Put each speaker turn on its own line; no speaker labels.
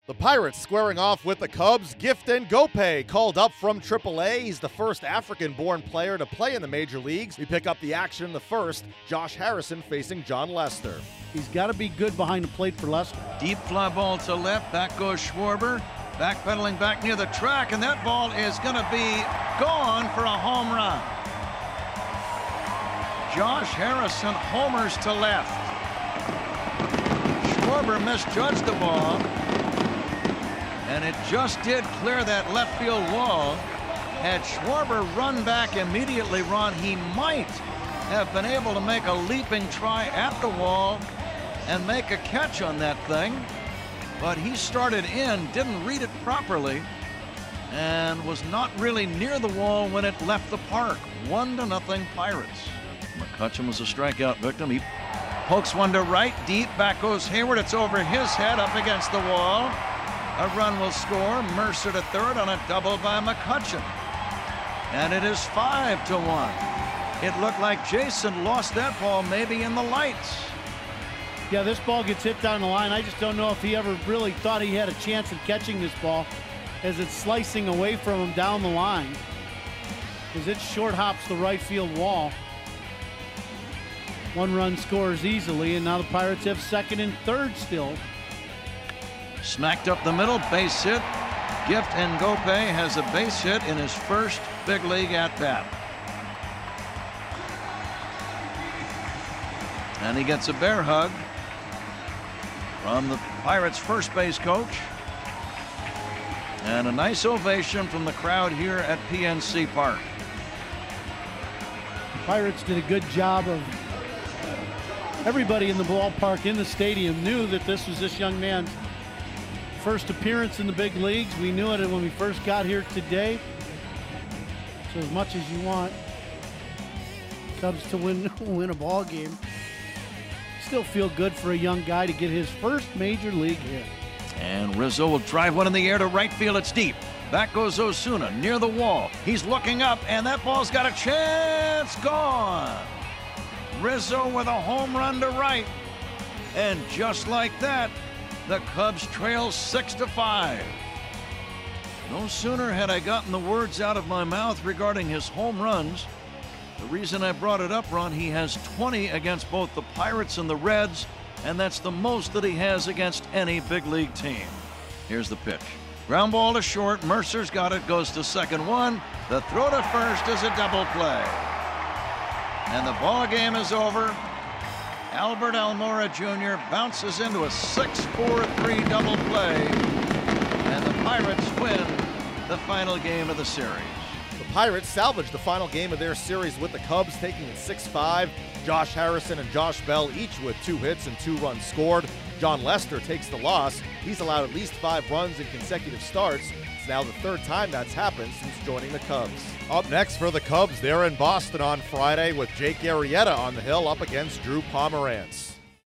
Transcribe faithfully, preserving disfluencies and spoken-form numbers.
The Pirates squaring off with the Cubs. Gift Ngope called up from triple A. He's the first African-born player to play in the major leagues. We pick up the action in the first. Josh Harrison facing Jon Lester.
He's got to be good behind the plate for Lester.
Deep fly ball to left. Back goes Schwarber. Backpedaling back near the track, and that ball is going to be gone for a home run. Josh Harrison homers to left. Schwarber misjudged the ball, and it just did clear that left field wall. Had Schwarber run back immediately, Ron, he might have been able to make a leaping try at the wall and make a catch on that thing. But he started in, didn't read it properly, and was not really near the wall when it left the park. One to nothing Pirates. McCutchen was a strikeout victim. He pokes one to right, deep. Back goes Hayward. It's over his head, up against the wall. A run will score. Mercer to third on a double by McCutchen. And it is five to one. It looked like Jason lost that ball maybe in the lights.
Yeah, this ball gets hit down the line. I just don't know if he ever really thought he had a chance of catching this ball as it's slicing away from him down the line, because it short hops the right field wall. One run scores easily, and now the Pirates have second and third still.
Smacked up the middle, base hit. Gift Ngope has a base hit in his first big league at bat. And he gets a bear hug from the Pirates' first base coach. And a nice ovation from the crowd here at P N C Park.
The Pirates did a good job of, everybody in the ballpark, in the stadium, knew that this was this young man's first appearance in the big leagues. We knew it when we first got here today. So as much as you want Cubs to win, win a ball game, still feel good for a young guy to get his first major league hit.
And Rizzo will drive one in the air to right field. It's deep. Back goes Osuna near the wall. He's looking up, and that ball's got a chance. Gone. Rizzo with a home run to right. And just like that, the Cubs trail six to five. No sooner had I gotten the words out of my mouth regarding his home runs. The reason I brought it up, Ron, he has twenty against both the Pirates and the Reds, and that's the most that he has against any big league team. Here's the pitch. Ground ball to short. Mercer's got it, goes to second one. The throw to first is a double play. And the ball game is over. Albert Almora Junior bounces into a six four three double play, and the Pirates win the final game of the series.
The Pirates salvaged the final game of their series with the Cubs, taking it six five. Josh Harrison and Josh Bell each with two hits and two runs scored. Jon Lester takes the loss. He's allowed at least five runs in consecutive starts. It's now the third time that's happened since joining the Cubs. Up next for the Cubs, they're in Boston on Friday with Jake Arrieta on the hill up against Drew Pomeranz.